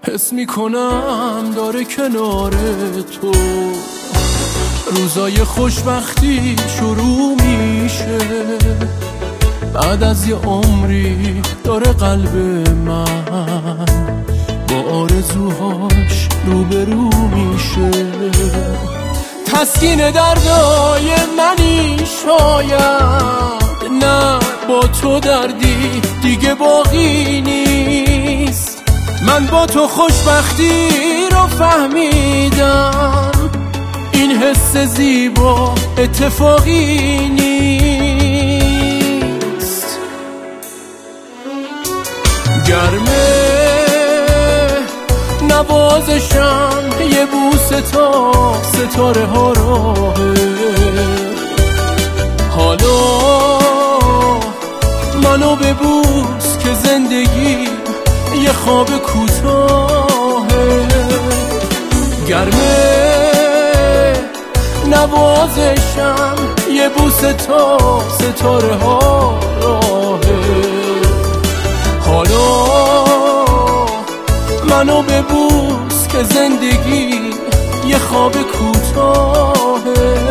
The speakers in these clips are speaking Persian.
حس میکنم داره کنار تو روزای خوشبختی شروع میشه. بعد از یه عمری داره قلب من با آرزوهاش روبرو میشه. تسکین دردای منی شاید، نه با تو دردی دیگه باقی نیست. من با تو خوشبختی رو فهمیدم، این حس زیبا اتفاقی نیست. گرمه نوازشم یه بوسه تا ستاره ها راهه. حالا منو ببوس که زندگی یه خواب کوتاهه. گرمه نوازشم یه بوسه تا ستاره ها راهه. حالا منو ببوس که زندگی یه خواب کوتاهه.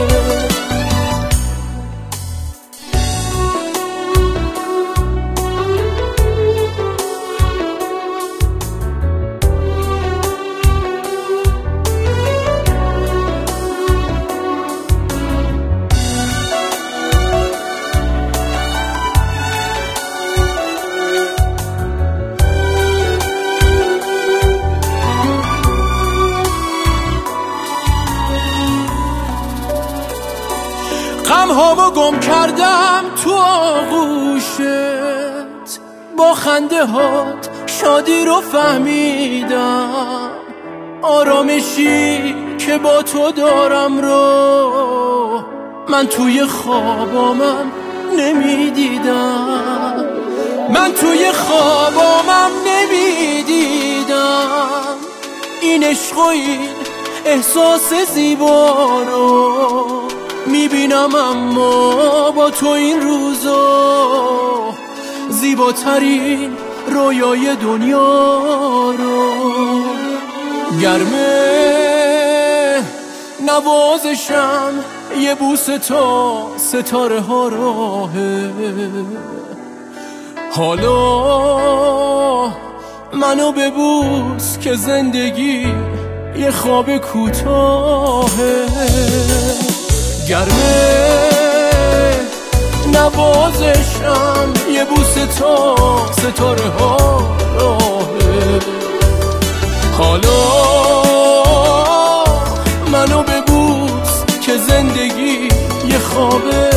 غم‌هامو گم کردم تو آغوشت، با خنده هات شادی رو فهمیدم. آرامشی که با تو دارم رو من توی خوابامم نمیدیدم. من توی خوابامم نمیدیدم این عشق و این احساس زیبا رو میبینم، اما با تو این روزا زیباترین رویای دنیا رو. گرمه نوازشم یه بوسه تا ستاره ها راهه. حالا منو ببوس که زندگی یه خواب کوتاهه. گرمه نوازشم یه بوسه تا ستاره ها راهه. حالا منو ببوس که زندگی یه خوابه